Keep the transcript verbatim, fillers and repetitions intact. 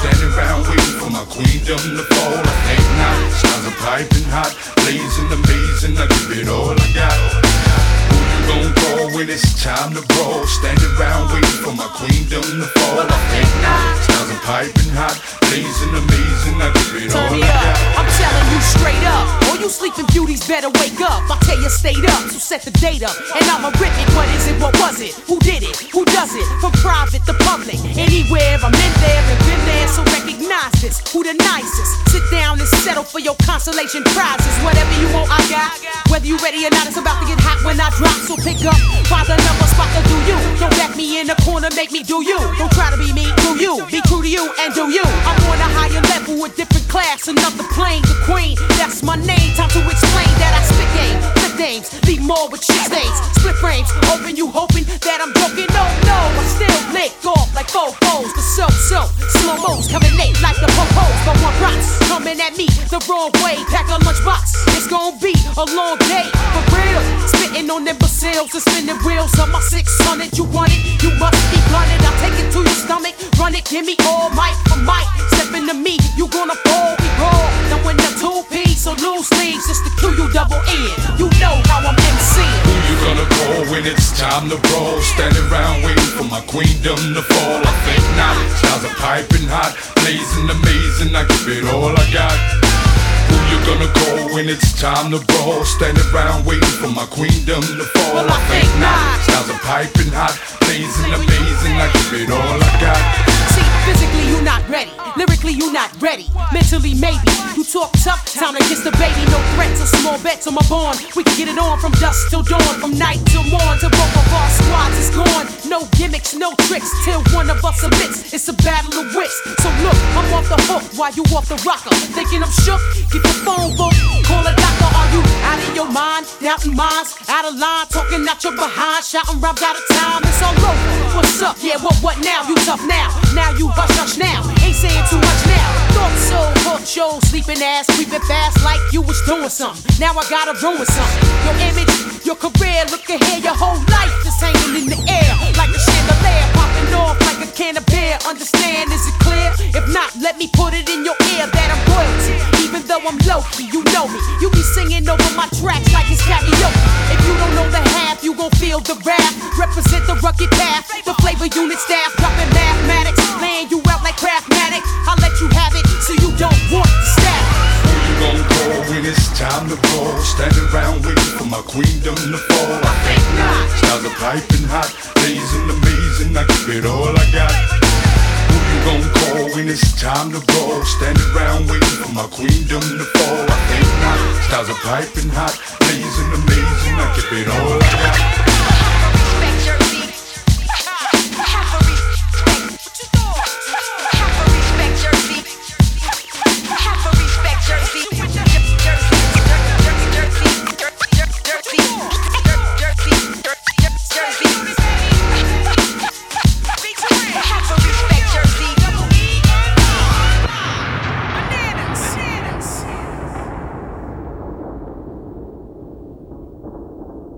standing around waiting for my queendom to fall. I think not. Styles are piping hot, blazing, amazing. I give it all I got. Who you gon' call when it's time to brawl? Standing around waiting for my queendom to fall. I think not. Styles are piping hot, blazing, amazing. I give it all I got. I'm telling you straight up, all you sleeping beauties better wake up. I tell you stayed up, so set the date up, and I'ma rip it. What is it? What was it? Who did it? Who does it? From private to public, anywhere I'm in there and been there. So recognize this. Who the nicest? Sit down and settle for your consolation prizes. Whatever you want, I got. Whether you ready or not, it's about to get hot when I drop. So pick up, find the number spot to do you. Don't back me in the corner, make me do you. Don't try to be me, do you? Be true to you and do you. I'm on a higher level, a different class, another plane. The queen, that's my name. Time to explain that I spit game, flip names, leave more with shit stains. Split frames, open you hoping that I'm broken. No, no, I'm still lit off like fofos. The so so slow mo's coming late like the po-pos. But one rocks coming at me the wrong way. Pack a lunchbox, it's gonna be a long day for real. Spitting on imbeciles and spinning wheels on my six hundred. You want it, you must be blunted. I'll take it to your stomach, run it, give me all mic for mic. Step into me, you gonna fall, we roll. Now when the two piece or loose sleeves, it's the Q U double N. You know how I'm MCing. Who you gonna call when it's time to brawl? Standing around waiting for my queendom to fall. I think not. Styles are piping hot, blazing, amazing. I give it all I got. Who you gonna call when it's time to brawl? Standing around waiting for my queendom to fall. Well, I think not. Styles are piping hot, blazing, amazing. I give it all I got. See, physically you not ready, lyrically you not ready, mentally maybe. You talk tough, time to kiss the baby. No threats or small bets on my bond. We can get it on from dusk till dawn, from night till morn. Till both of our squads is gone. No gimmicks, no tricks, till one of us submits. It's a battle of wits. So look, I'm off the hook while you off the rocker. Thinking I'm shook, keep your phone book. Call a doctor, are you out of your mind? Doubting minds, out of line, talking out your behind, shouting rhymes out of time. It's all over. What's up? Yeah, what, what now? You tough now. Now you hush, hush now. Ain't saying too much now. Thought so, hook show, sleeping ass, creeping fast like you was doing something. Now I gotta ruin something. Your image, your career, look ahead, your whole life is hanging in the air like a chandelier, popping off like a can of beer. Understand, is it clear? If not, let me put it in your ear that I'm royalty. Even though I'm low-key, you know me. You be singing over my tracks like it's karaoke. If you don't know the half, you gon' feel the rap. Represent the rugged path, the flavor unit staff, dropping mathematics, laying you out like Craftmatic. I'll let you have it, so you don't want the staff. Who you gon' call when it's time to brawl? Standing around waiting for my queendom to fall. I think not. Styles are piping hot, blazing, amazing. I give it all I got. Who you gon' call when it's time to brawl? Standing around waiting for my queendom to fall. I think not. Styles are piping hot, blazing, amazing. I give it all I got.